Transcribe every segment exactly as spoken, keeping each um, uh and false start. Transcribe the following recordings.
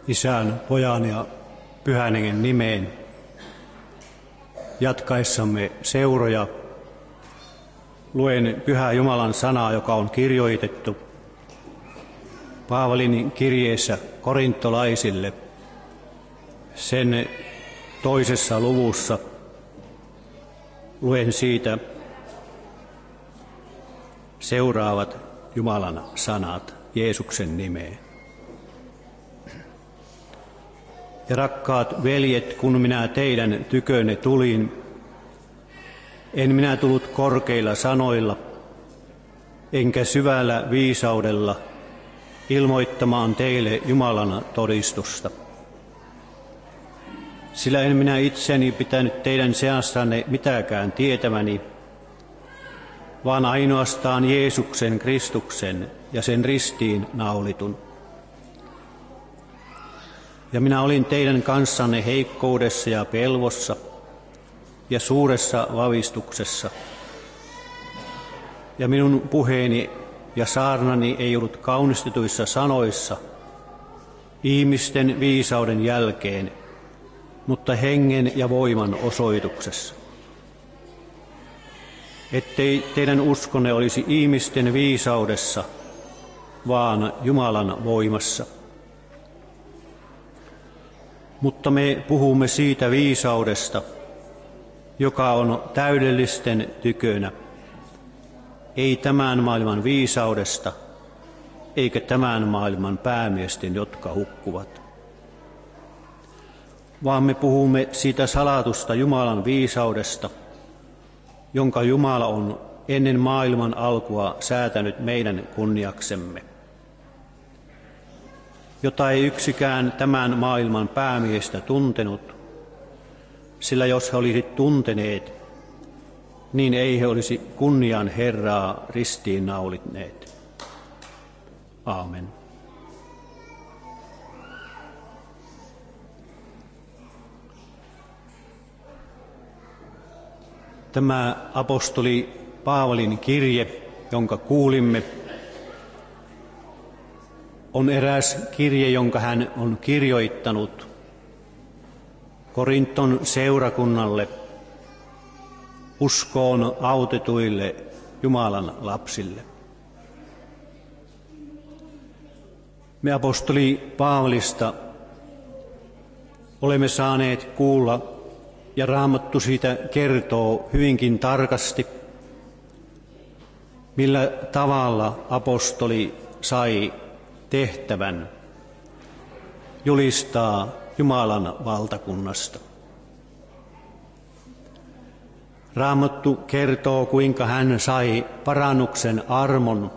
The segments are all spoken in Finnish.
Isän, Pojan ja Pyhän Hengen nimeen. Jatkaessamme seuroja luen Pyhää Jumalan sanaa, joka on kirjoitettu Paavalin kirjeessä korintolaisille, sen toisessa luvussa. Luen siitä seuraavat Jumalan sanat Jeesuksen nimeen. Ja rakkaat veljet, kun minä teidän tykönne tulin, en minä tullut korkeilla sanoilla, enkä syvällä viisaudella ilmoittamaan teille Jumalan todistusta. Sillä en minä itseni pitänyt teidän seassanne mitäkään tietämäni, vaan ainoastaan Jeesuksen Kristuksen ja sen ristiin naulitun. Ja minä olin teidän kanssanne heikkoudessa ja pelvossa ja suuressa vavistuksessa. Ja minun puheeni ja saarnani ei ollut kaunistetuissa sanoissa ihmisten viisauden jälkeen, mutta hengen ja voiman osoituksessa. Ettei teidän uskonne olisi ihmisten viisaudessa, vaan Jumalan voimassa. Mutta me puhumme siitä viisaudesta, joka on täydellisten tykönä, ei tämän maailman viisaudesta, eikä tämän maailman päämiesten, jotka hukkuvat. Vaan me puhumme siitä salatusta Jumalan viisaudesta, jonka Jumala on ennen maailman alkua säätänyt meidän kunniaksemme, jota ei yksikään tämän maailman päämiestä tuntenut, sillä jos he olisivat tunteneet, niin ei he olisi kunnian Herraa ristiin naulitneet. Aamen. Tämä apostoli Paavalin kirje, jonka kuulimme, on eräs kirje, jonka hän on kirjoittanut Korinton seurakunnalle, uskoon autetuille Jumalan lapsille. Me apostoli Paavalista olemme saaneet kuulla, ja Raamattu siitä kertoo hyvinkin tarkasti, millä tavalla apostoli sai tehtävän julistaa Jumalan valtakunnasta. Raamattu kertoo, kuinka hän sai parannuksen armon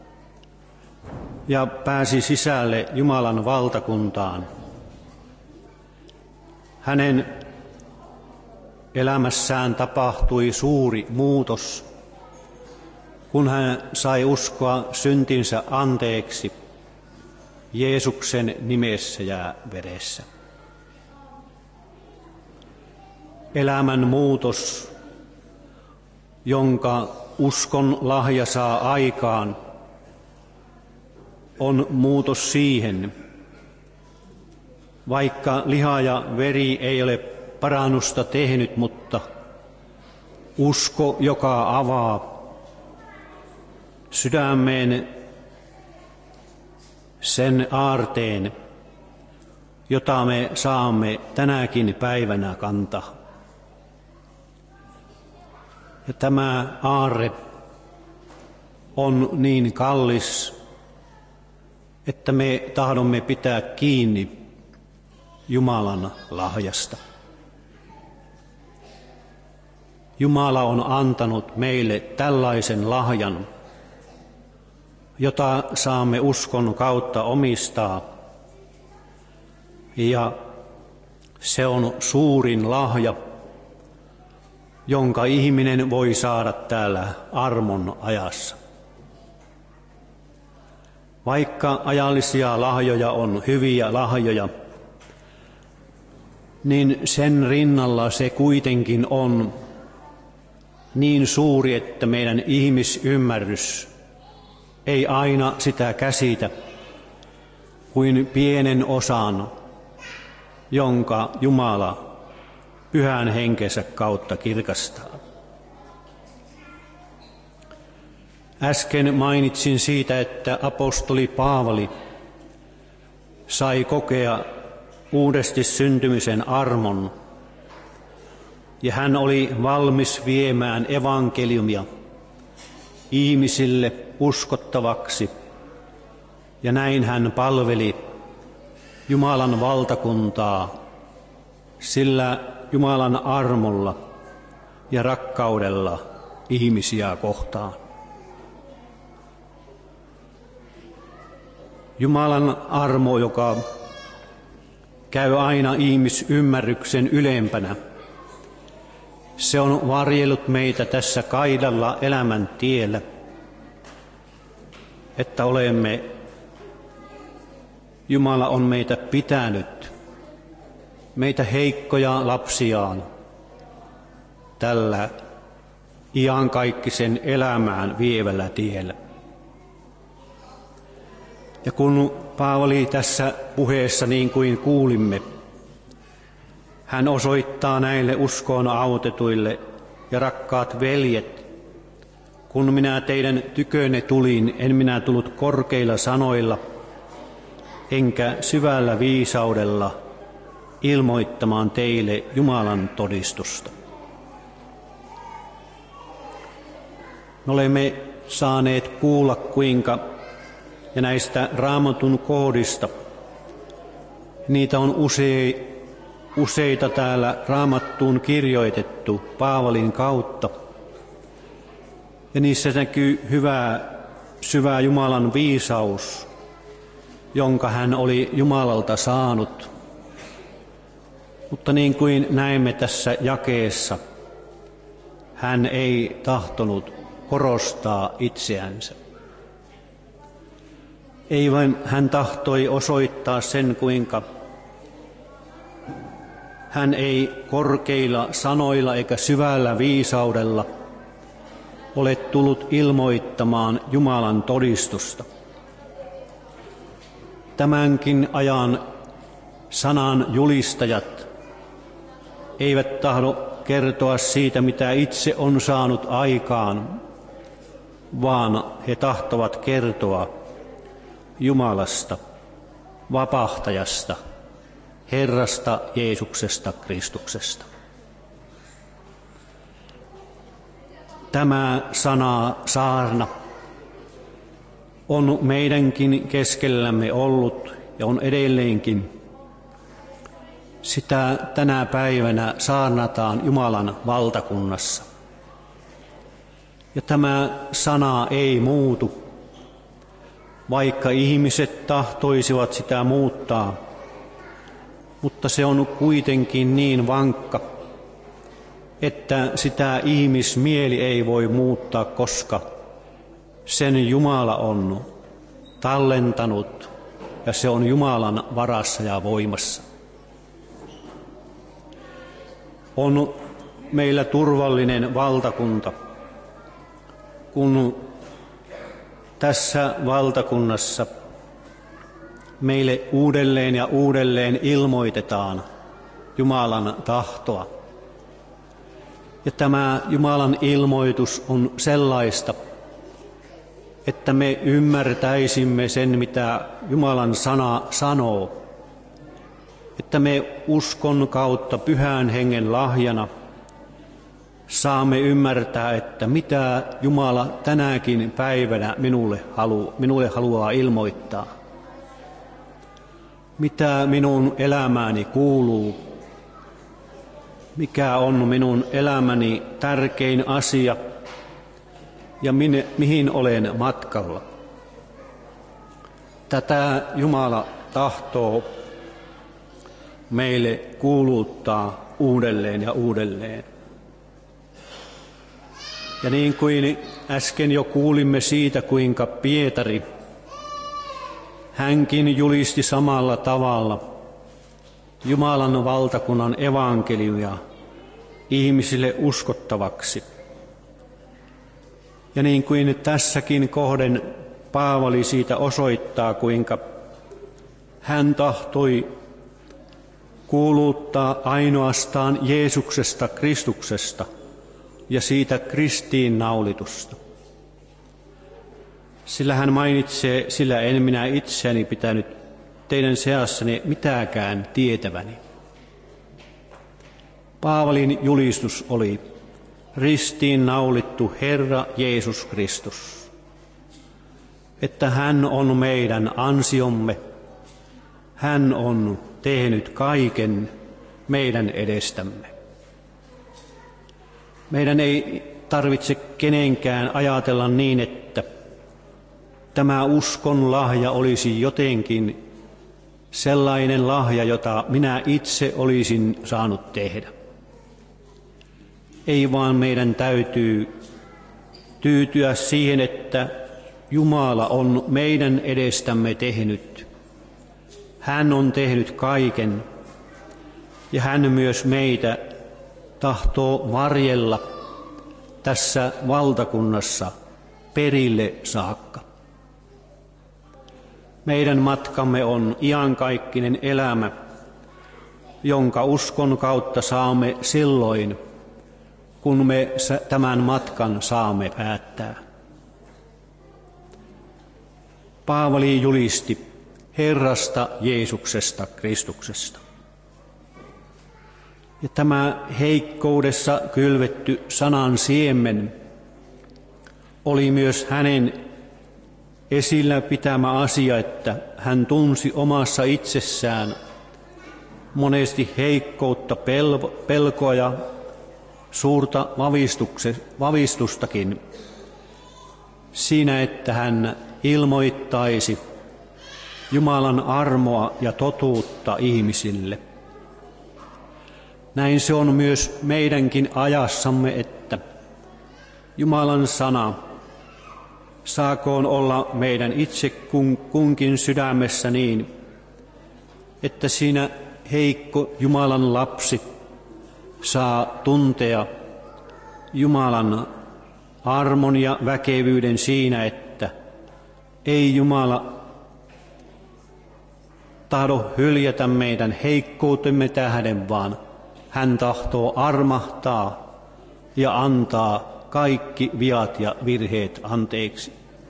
ja pääsi sisälle Jumalan valtakuntaan. Hänen elämässään tapahtui suuri muutos, kun hän sai uskoa syntinsä anteeksi Jeesuksen nimessä ja veressä. Elämän muutos, jonka uskon lahja saa aikaan, on muutos siihen, vaikka liha ja veri ei ole parannusta tehnyt, mutta usko, joka avaa sydämeen sen aarteen, jota me saamme tänäkin päivänä kantaa. Ja tämä aarre on niin kallis, että me tahdomme pitää kiinni Jumalan lahjasta. Jumala on antanut meille tällaisen lahjan, jota saamme uskon kautta omistaa, ja se on suurin lahja, jonka ihminen voi saada täällä armon ajassa. Vaikka ajallisia lahjoja on hyviä lahjoja, niin sen rinnalla se kuitenkin on niin suuri, että meidän ihmisymmärrys ei aina sitä käsitä kuin pienen osan jonka Jumala pyhän henkensä kautta kirkastaa. Äsken mainitsin siitä, että apostoli Paavali sai kokea uudesti syntymisen armon, ja hän oli valmis viemään evankeliumia ihmisille uskottavaksi, ja näin hän palveli Jumalan valtakuntaa sillä Jumalan armolla ja rakkaudella ihmisiä kohtaan. Jumalan armo, joka käy aina ihmisymmärryksen ylempänä, se on varjellut meitä tässä kaidalla elämän tiellä, että olemme, Jumala on meitä pitänyt, meitä heikkoja lapsiaan, tällä iankaikkisen elämään vievällä tiellä. Ja kun Paavali tässä puheessa, niin kuin kuulimme, hän osoittaa näille uskoon autetuille ja rakkaat veljet, kun minä teidän tykönne tulin, en minä tullut korkeilla sanoilla, enkä syvällä viisaudella ilmoittamaan teille Jumalan todistusta. Me olemme saaneet kuulla, kuinka ja näistä Raamatun kohdista, niitä on usei, useita täällä Raamattuun kirjoitettu Paavalin kautta. Ja niissä näkyy hyvä, syvä Jumalan viisaus, jonka hän oli Jumalalta saanut. Mutta niin kuin näemme tässä jakeessa, hän ei tahtonut korostaa itseänsä. Ei vain hän tahtoi osoittaa sen, kuinka hän ei korkeilla sanoilla eikä syvällä viisaudella ole tullut ilmoittamaan Jumalan todistusta. Tämänkin ajan sanan julistajat eivät tahdo kertoa siitä, mitä itse on saanut aikaan, vaan he tahtovat kertoa Jumalasta, vapahtajasta, Herrasta Jeesuksesta Kristuksesta. Tämä sana saarna on meidänkin keskellämme ollut ja on edelleenkin. Sitä tänä päivänä saarnataan Jumalan valtakunnassa. Ja tämä sana ei muutu, vaikka ihmiset tahtoisivat sitä muuttaa, mutta se on kuitenkin niin vankka, että sitä ihmismieli ei voi muuttaa, koska sen Jumala on tallentanut ja se on Jumalan varassa ja voimassa. On meillä turvallinen valtakunta, kun tässä valtakunnassa meille uudelleen ja uudelleen ilmoitetaan Jumalan tahtoa. Ja tämä Jumalan ilmoitus on sellaista, että me ymmärtäisimme sen, mitä Jumalan sana sanoo. Että me uskon kautta Pyhän Hengen lahjana saamme ymmärtää, että mitä Jumala tänäkin päivänä minulle, halu, minulle haluaa ilmoittaa. Mitä minun elämääni kuuluu, mikä on minun elämäni tärkein asia ja minne, mihin olen matkalla. Tätä Jumala tahtoo meille kuuluttaa uudelleen ja uudelleen. Ja niin kuin äsken jo kuulimme siitä, kuinka Pietari, hänkin julisti samalla tavalla Jumalan valtakunnan evankeliumia ihmisille uskottavaksi. Ja niin kuin tässäkin kohden Paavali siitä osoittaa, kuinka hän tahtoi kuuluttaa ainoastaan Jeesuksesta Kristuksesta ja siitä ristiinnaulitusta. Sillä hän mainitsee, sillä en minä itseäni pitänyt teidän seassanne mitääkään tietäväni. Paavalin julistus oli ristiinnaulittu Herra Jeesus Kristus, että hän on meidän ansiomme, hän on tehnyt kaiken meidän edestämme. Meidän ei tarvitse kenenkään ajatella niin, että tämä uskon lahja olisi jotenkin sellainen lahja, jota minä itse olisin saanut tehdä. Ei vaan meidän täytyy tyytyä siihen, että Jumala on meidän edestämme tehnyt. Hän on tehnyt kaiken ja hän myös meitä tahtoo varjella tässä valtakunnassa perille saakka. Meidän matkamme on iankaikkinen elämä, jonka uskon kautta saamme silloin, kun me tämän matkan saamme päättää. Paavali julisti Herrasta Jeesuksesta Kristuksesta. Ja tämä heikkoudessa kylvetty sanan siemen oli myös hänen esillä pitämä asia, että hän tunsi omassa itsessään monesti heikkoutta, pelkoa ja suurta vavistustakin siinä, että hän ilmoittaisi Jumalan armoa ja totuutta ihmisille. Näin se on myös meidänkin ajassamme, että Jumalan sana saakoon olla meidän itse kunkin sydämessä niin, että siinä heikko Jumalan lapsi saa tuntea Jumalan armon ja väkevyyden siinä, että ei Jumala tahdo hyljätä meidän heikkoutemme tähden, vaan hän tahtoo armahtaa ja antaa kaikki viat ja virheet anteeksi.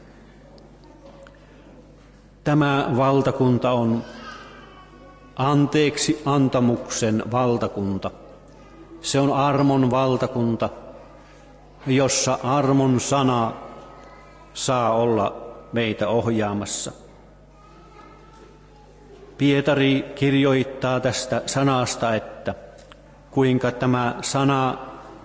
Tämä valtakunta on anteeksi antamuksen valtakunta. Se on armon valtakunta, jossa armon sana saa olla meitä ohjaamassa. Pietari kirjoittaa tästä sanasta, että kuinka tämä sana,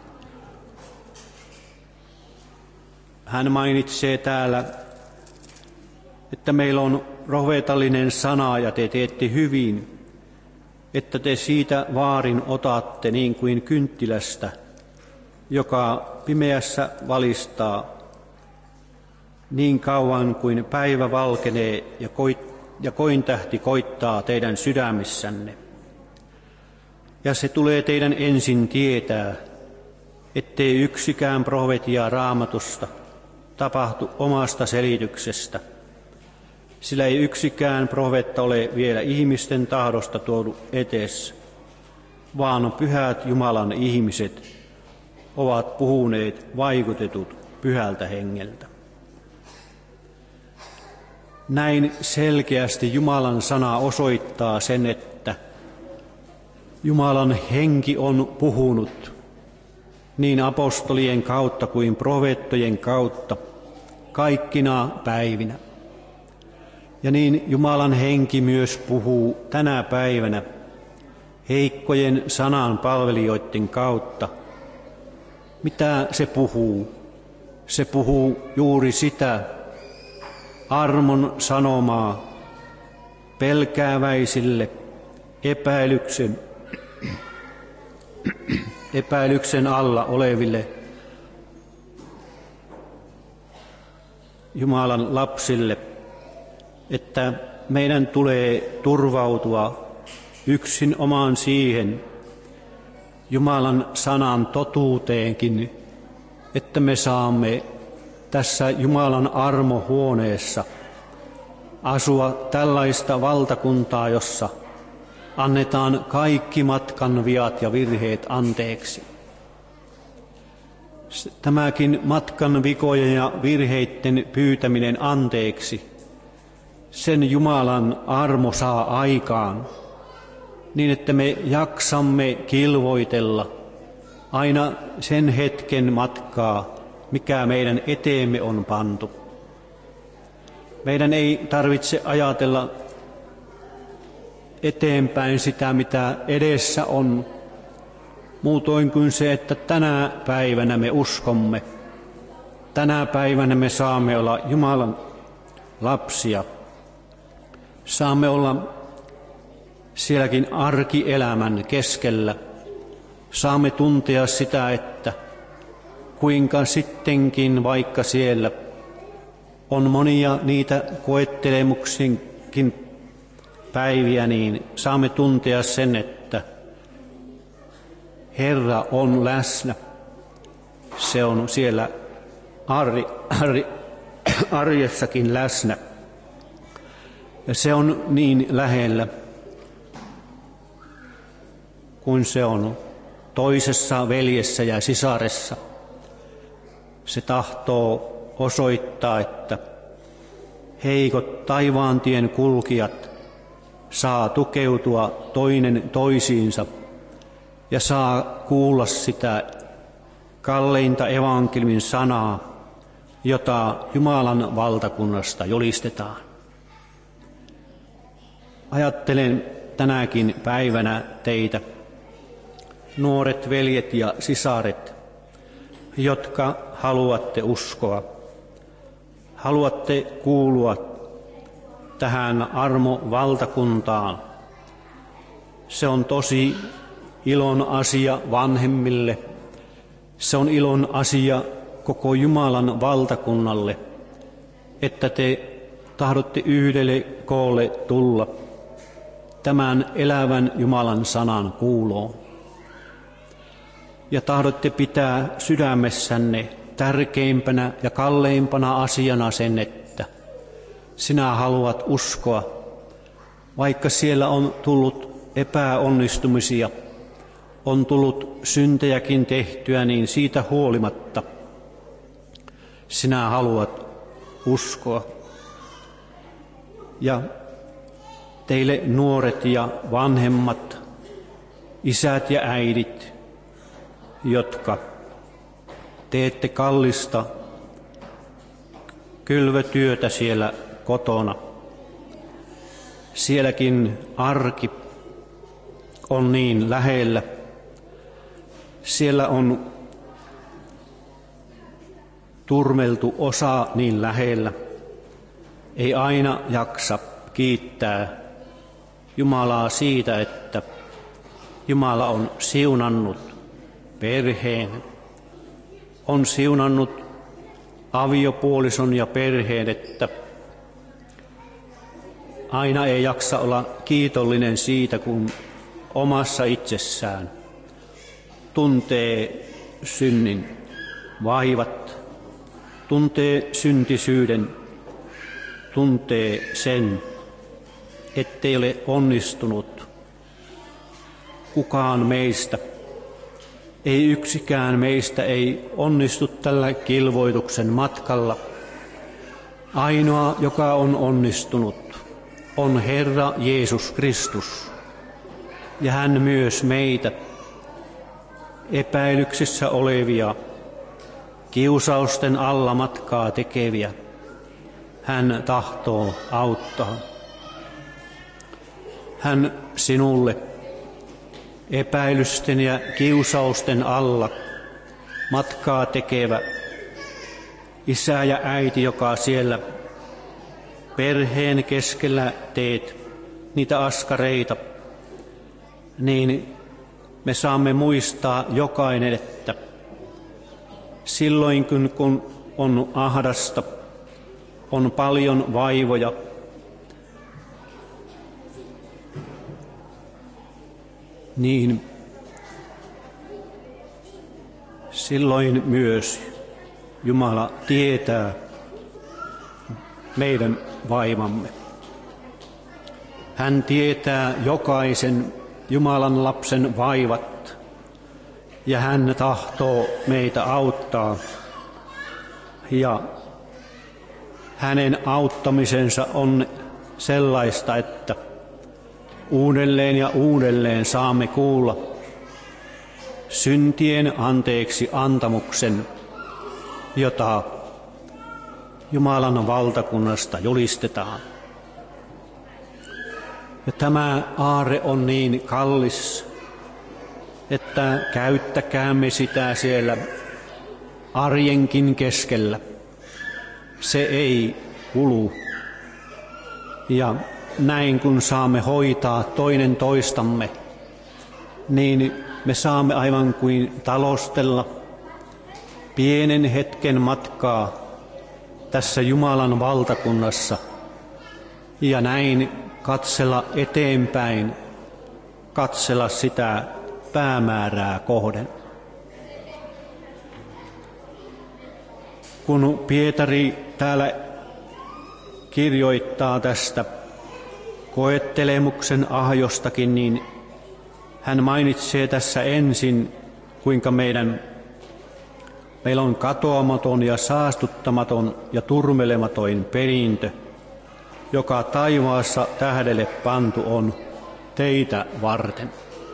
hän mainitsee täällä, että meillä on profeetallinen sana ja te teette hyvin, että te siitä vaarin otatte niin kuin kynttilästä, joka pimeässä valistaa niin kauan kuin päivä valkenee ja, koit, ja kointähti koittaa teidän sydämissänne. Ja se tulee teidän ensin tietää, ettei yksikään profetia Raamatusta tapahtu omasta selityksestä, sillä ei yksikään profeetta ole vielä ihmisten tahdosta tuodu eteessä, vaan pyhät Jumalan ihmiset ovat puhuneet vaikutetut pyhältä hengeltä. Näin selkeästi Jumalan sana osoittaa sen, että Jumalan henki on puhunut niin apostolien kautta kuin profeettojen kautta kaikkina päivinä. Ja niin Jumalan henki myös puhuu tänä päivänä heikkojen sanan palvelijoiden kautta. Mitä se puhuu? Se puhuu juuri sitä armon sanomaa pelkääväisille, epäilyksen, epäilyksen alla oleville Jumalan lapsille, että meidän tulee turvautua yksin omaan siihen Jumalan sanan totuuteenkin, että me saamme tässä Jumalan armohuoneessa asua tällaista valtakuntaa, jossa annetaan kaikki matkan viat ja virheet anteeksi. Tämäkin matkan vikojen ja virheiden pyytäminen anteeksi, sen Jumalan armo saa aikaan, niin että me jaksamme kilvoitella aina sen hetken matkaa, mikä meidän eteemme on pantu. Meidän ei tarvitse ajatella eteenpäin sitä, mitä edessä on, muutoin kuin se, että tänä päivänä me uskomme. Tänä päivänä me saamme olla Jumalan lapsia. Saamme olla sielläkin arkielämän keskellä. Saamme tuntea sitä, että kuinka sittenkin, vaikka siellä on monia niitä koettelemuksinkin päiviä, niin saamme tuntea sen, että Herra on läsnä. Se on siellä arri, arri, arjessakin läsnä. Ja se on niin lähellä kuin se on toisessa veljessä ja sisaressa. Se tahtoo osoittaa, että heikot taivaantien kulkijat saa tukeutua toinen toisiinsa ja saa kuulla sitä kalleinta evankeliumin sanaa, jota Jumalan valtakunnasta julistetaan. Ajattelen tänäkin päivänä teitä, nuoret veljet ja sisaret, jotka haluatte uskoa, haluatte kuulua tähän armovaltakuntaan. Se on tosi ilon asia vanhemmille, se on ilon asia koko Jumalan valtakunnalle, että te tahdotte yhdelle koolle tulla tämän elävän Jumalan sanan kuuloon. Ja tahdotte pitää sydämessänne tärkeimpänä ja kalleimpana asiana sen, että sinä haluat uskoa, vaikka siellä on tullut epäonnistumisia, on tullut syntejäkin tehtyä, niin siitä huolimatta sinä haluat uskoa. Ja teille nuoret ja vanhemmat, isät ja äidit, jotka teette kallista kylvötyötä siellä kotona. Sielläkin arki on niin lähellä. Siellä on turmeltu osa niin lähellä. Ei aina jaksa kiittää Jumalaa siitä, että Jumala on siunannut perheen, on siunannut aviopuolison ja perheen, että aina ei jaksa olla kiitollinen siitä, kun omassa itsessään tuntee synnin vaivat, tuntee syntisyyden, tuntee sen, ettei ole onnistunut kukaan meistä. Ei yksikään meistä ei onnistu tällä kilvoituksen matkalla. Ainoa, joka on onnistunut, on Herra Jeesus Kristus. Ja hän myös meitä, epäilyksissä olevia, kiusausten alla matkaa tekeviä, hän tahtoo auttaa. Hän sinulle epäilysten ja kiusausten alla matkaa tekevä isä ja äiti, joka siellä perheen keskellä teet niitä askareita, niin me saamme muistaa jokainen, että silloin kun on ahdasta, on paljon vaivoja, niin silloin myös Jumala tietää meidän vaivamme. Hän tietää jokaisen Jumalan lapsen vaivat ja hän tahtoo meitä auttaa. Ja hänen auttamisensa on sellaista, että uudelleen ja uudelleen saamme kuulla syntien anteeksi antamuksen, jota Jumalan valtakunnasta julistetaan. Ja tämä aarre on niin kallis, että käyttäkäämme sitä siellä arjenkin keskellä. Se ei kulu. Ja näin kun saamme hoitaa toinen toistamme, niin me saamme aivan kuin talostella pienen hetken matkaa tässä Jumalan valtakunnassa ja näin katsella eteenpäin, katsella sitä päämäärää kohden. Kun Pietari täällä kirjoittaa tästä koettelemuksen ahjostakin, niin hän mainitsee tässä ensin, kuinka meidän, meillä on katoamaton ja saastuttamaton ja turmelematon perintö, joka taivaassa tähdelle pantu on teitä varten.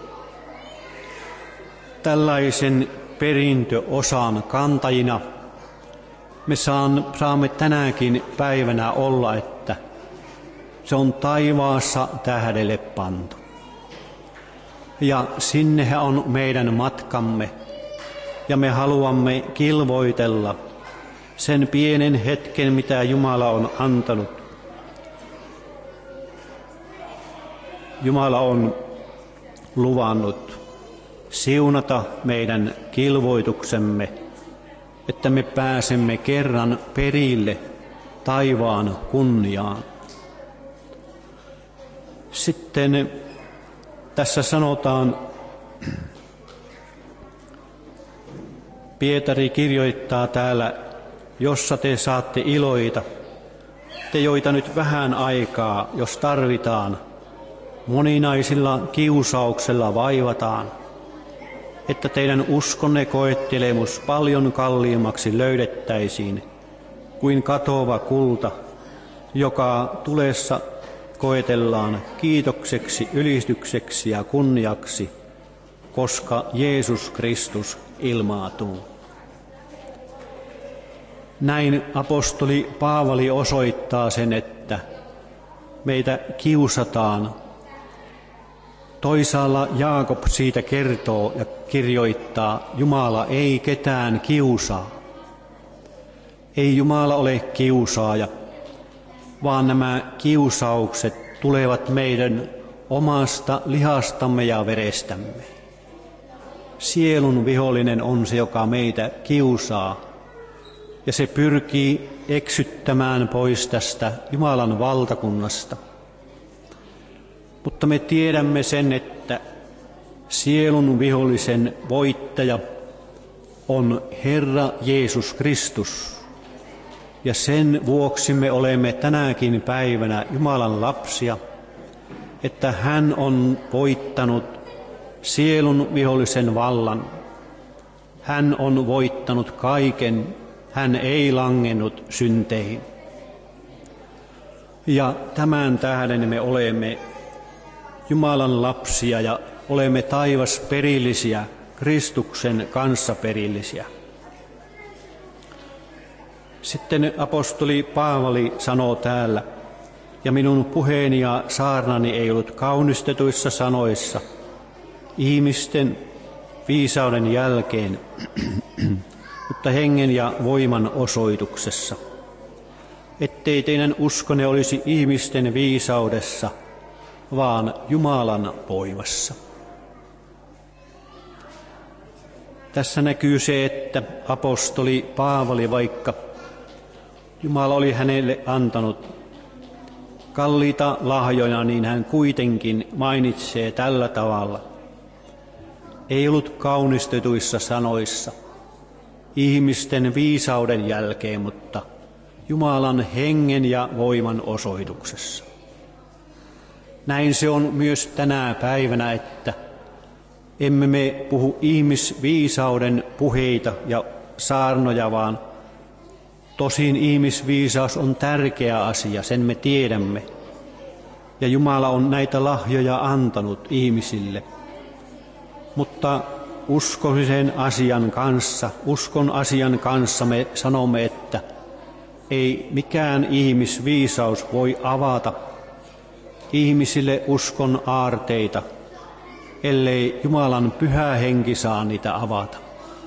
Tällaisen perintöosan kantajina me saamme tänäkin päivänä olla, että se on taivaassa tähdelle pantu. Ja sinnehän on meidän matkamme, ja me haluamme kilvoitella sen pienen hetken, mitä Jumala on antanut. Jumala on luvannut siunata meidän kilvoituksemme, että me pääsemme kerran perille taivaan kunniaan. Sitten tässä sanotaan, Pietari kirjoittaa täällä, jossa te saatte iloita, te joita nyt vähän aikaa, jos tarvitaan, moninaisilla kiusauksella vaivataan, että teidän uskonne koettelemus paljon kalliimmaksi löydettäisiin kuin katoava kulta, joka tulessa koetellaan kiitokseksi, ylistykseksi ja kunniaksi, koska Jeesus Kristus ilmaatuu. Näin apostoli Paavali osoittaa sen, että meitä kiusataan. Toisaalla Jaakob siitä kertoo ja kirjoittaa, Jumala ei ketään kiusaa. Ei Jumala ole kiusaaja, vaan nämä kiusaukset tulevat meidän omasta lihastamme ja verestämme. Sielun vihollinen on se, joka meitä kiusaa, ja se pyrkii eksyttämään pois tästä Jumalan valtakunnasta. Mutta me tiedämme sen, että sielun vihollisen voittaja on Herra Jeesus Kristus. Ja sen vuoksi me olemme tänäkin päivänä Jumalan lapsia, että hän on voittanut sielun vihollisen vallan. Hän on voittanut kaiken, hän ei langennut synteihin. Ja tämän tähden me olemme Jumalan lapsia ja olemme taivasperillisiä, Kristuksen kanssaperillisiä. Sitten apostoli Paavali sanoo täällä, ja minun puheeni ja saarnani ei ollut kaunistetuissa sanoissa, ihmisten viisauden jälkeen, mutta hengen ja voiman osoituksessa, ettei teidän uskonne olisi ihmisten viisaudessa, vaan Jumalan voimassa. Tässä näkyy se, että apostoli Paavali, vaikka Jumala oli hänelle antanut kalliita lahjoja, niin hän kuitenkin mainitsee tällä tavalla. Ei ollut kaunistetuissa sanoissa, ihmisten viisauden jälkeen, mutta Jumalan hengen ja voiman osoituksessa. Näin se on myös tänä päivänä, että emme me puhu ihmisviisauden puheita ja saarnoja, vaan tosin ihmisviisaus on tärkeä asia, sen me tiedämme. Ja Jumala on näitä lahjoja antanut ihmisille. Mutta uskollisen asian kanssa, uskon asian kanssa me sanomme, että ei mikään ihmisviisaus voi avata ihmisille uskon aarteita, ellei Jumalan pyhä henki saa niitä avata.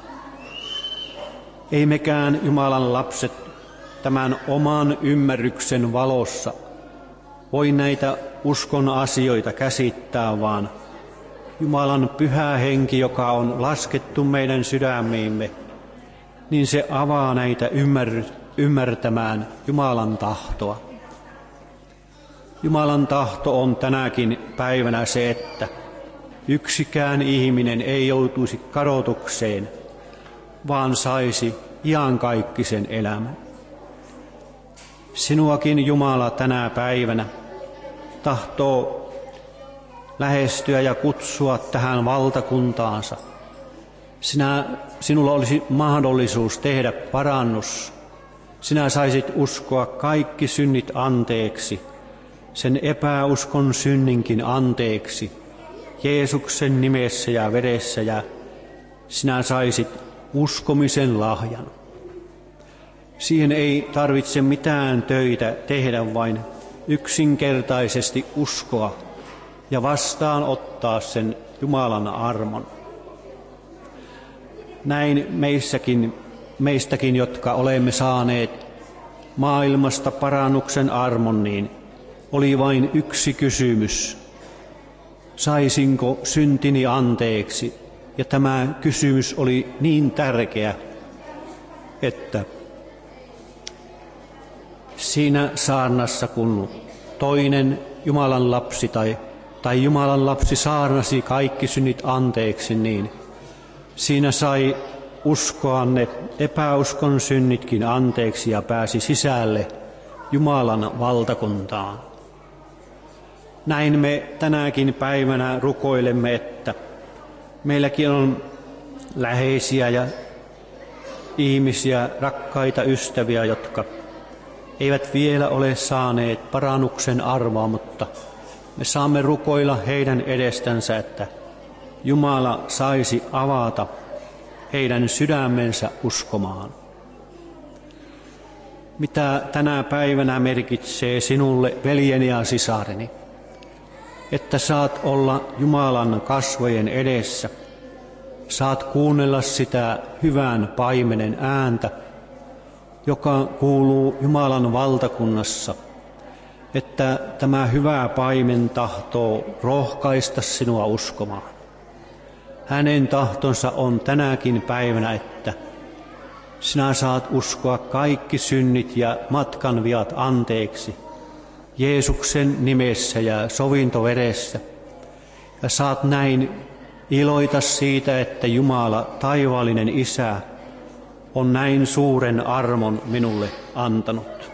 Ei mekään Jumalan lapset tämän oman ymmärryksen valossa voi näitä uskon asioita käsittää, vaan Jumalan pyhä henki, joka on laskettu meidän sydämiimme, niin se avaa näitä ymmär- ymmärtämään Jumalan tahtoa. Jumalan tahto on tänäkin päivänä se, että yksikään ihminen ei joutuisi kadotukseen, vaan saisi iankaikkisen elämän. Sinuakin Jumala tänä päivänä tahtoo lähestyä ja kutsua tähän valtakuntaansa. Sinä, sinulla olisi mahdollisuus tehdä parannus. Sinä saisit uskoa kaikki synnit anteeksi, sen epäuskon synninkin anteeksi, Jeesuksen nimessä ja veressä, ja sinä saisit uskomisen lahjan. Siihen ei tarvitse mitään töitä tehdä, vain yksinkertaisesti uskoa ja vastaanottaa sen Jumalan armon. Näin meissäkin, meistäkin, jotka olemme saaneet maailmasta parannuksen armon, niin oli vain yksi kysymys. Saisinko syntini anteeksi? Ja tämä kysymys oli niin tärkeä, että siinä saarnassa, kun toinen Jumalan lapsi tai, tai Jumalan lapsi saarnasi kaikki synnit anteeksi, niin siinä sai uskoa ne epäuskon synnitkin anteeksi ja pääsi sisälle Jumalan valtakuntaan. Näin me tänäkin päivänä rukoilemme, että meilläkin on läheisiä ja ihmisiä, rakkaita ystäviä, jotka eivät vielä ole saaneet parannuksen arvoa, mutta me saamme rukoilla heidän edestänsä, että Jumala saisi avata heidän sydämensä uskomaan. Mitä tänä päivänä merkitsee sinulle, veljeni ja sisareni, että saat olla Jumalan kasvojen edessä, saat kuunnella sitä hyvän paimenen ääntä, joka kuuluu Jumalan valtakunnassa, että tämä hyvä paimen tahtoo rohkaista sinua uskomaan. Hänen tahtonsa on tänäkin päivänä, että sinä saat uskoa kaikki synnit ja matkan viat anteeksi Jeesuksen nimessä ja sovintoveressä, ja saat näin iloita siitä, että Jumala, taivaallinen Isä, on näin suuren armon minulle antanut.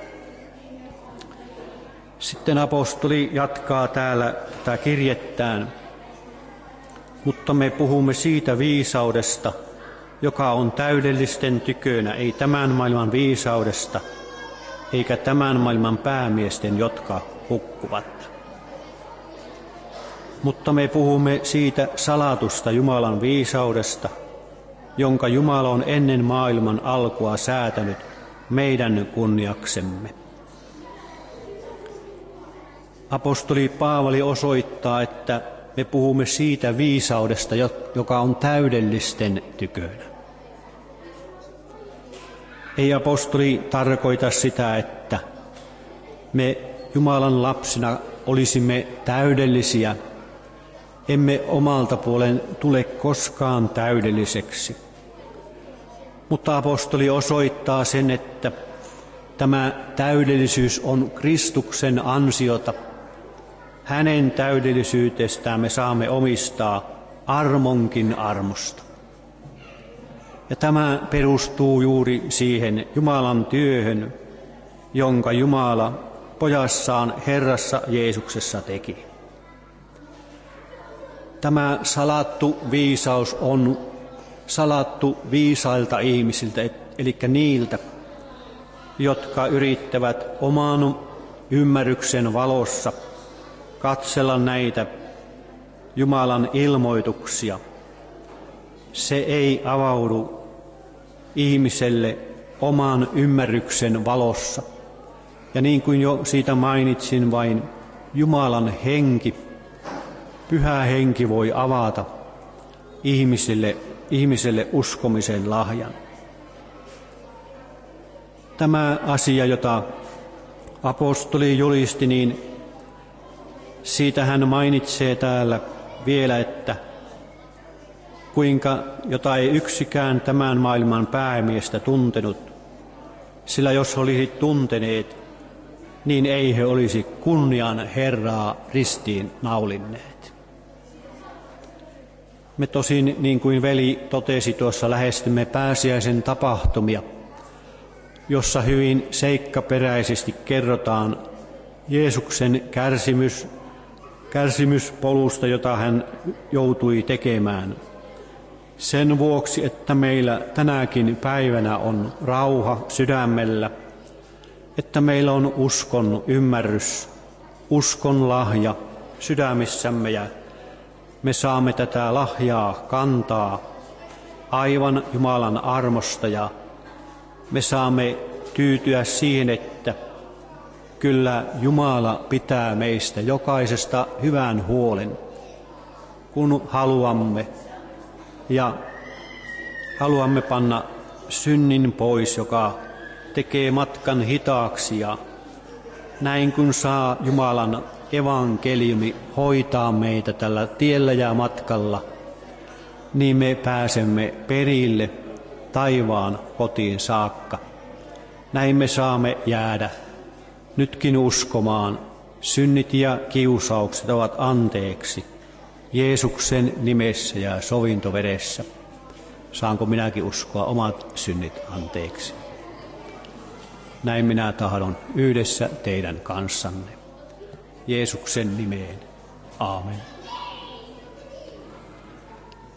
Sitten apostoli jatkaa täällä tätä kirjettään, mutta me puhumme siitä viisaudesta, joka on täydellisten tykönä, ei tämän maailman viisaudesta, eikä tämän maailman päämiesten, jotka hukkuvat. Mutta me puhumme siitä salatusta Jumalan viisaudesta, jonka Jumala on ennen maailman alkua säätänyt meidän kunniaksemme. Apostoli Paavali osoittaa, että me puhumme siitä viisaudesta, joka on täydellisten tykönä. Ei apostoli tarkoita sitä, että me Jumalan lapsina olisimme täydellisiä, emme omalta puolen tule koskaan täydelliseksi. Mutta apostoli osoittaa sen, että tämä täydellisyys on Kristuksen ansiota. Hänen täydellisyytestään me saamme omistaa armonkin armosta. Ja tämä perustuu juuri siihen Jumalan työhön, jonka Jumala pojassaan Herrassa Jeesuksessa teki. tämä salattu viisaus on salattu viisailta ihmisiltä, eli niiltä, jotka yrittävät oman ymmärryksen valossa katsella näitä Jumalan ilmoituksia. Se ei avaudu ihmiselle oman ymmärryksen valossa. Ja niin kuin jo siitä mainitsin, vain Jumalan henki, Pyhä Henki voi avata ihmiselle, ihmiselle uskomisen lahjan. Tämä asia, jota apostoli julisti, niin siitä hän mainitsee täällä vielä, että kuinka jota ei yksikään tämän maailman päämiestä tuntenut, sillä jos olisi tunteneet, niin ei he olisi kunnian Herraa ristiin naulinneet. Me tosin, niin kuin veli totesi tuossa, lähestymme pääsiäisen tapahtumia, jossa hyvin seikkaperäisesti kerrotaan Jeesuksen kärsimys, kärsimyspolusta, jota hän joutui tekemään. Sen vuoksi, että meillä tänäkin päivänä on rauha sydämellä, että meillä on uskon ymmärrys, uskon lahja sydämissämme ja me saamme tätä lahjaa kantaa aivan Jumalan armosta ja me saamme tyytyä siihen, että kyllä Jumala pitää meistä jokaisesta hyvän huolen, kun haluamme ja haluamme panna synnin pois, joka tekee matkan hitaaksi ja näin kun saa Jumalan evankeliumi hoitaa meitä tällä tiellä ja matkalla, niin me pääsemme perille taivaan kotiin saakka. Näin me saamme jäädä nytkin uskomaan, synnit ja kiusaukset ovat anteeksi Jeesuksen nimessä ja sovintovedessä. Saanko minäkin uskoa omat synnit anteeksi? Näin minä tahdon yhdessä teidän kanssanne. Jeesuksen nimeen. Aamen.